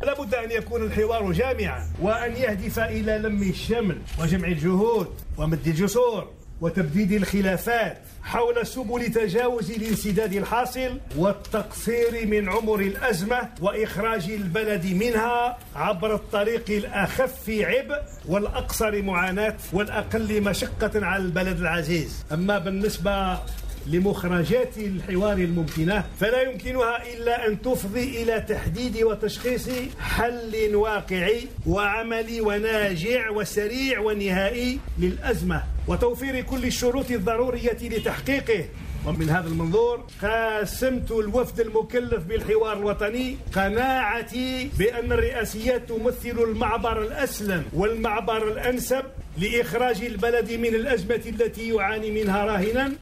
لابد أن يكون الحوار جامعا وأن يهدف إلى لم الشمل وجمع الجهود ومد الجسور وتبديد الخلافات حول سبل تجاوز الانسداد الحاصل والتقصير من عمر الأزمة وإخراج البلد منها عبر الطريق الأخف عبء والأقصر معاناة والأقل مشقة على البلد العزيز. أما بالنسبة لمخرجات الحوار الممكنة فلا يمكنها إلا أن تفضي إلى تحديد وتشخيص حل واقعي وعملي وناجع وسريع ونهائي للأزمة وتوفير كل الشروط الضرورية لتحقيقه. ومن هذا المنظور قاسمت الوفد المكلف بالحوار الوطني قناعتي بأن الرئاسيات تمثل المعبر الأسلم والمعبر الأنسب لإخراج البلد من الأزمة التي يعاني منها راهنا.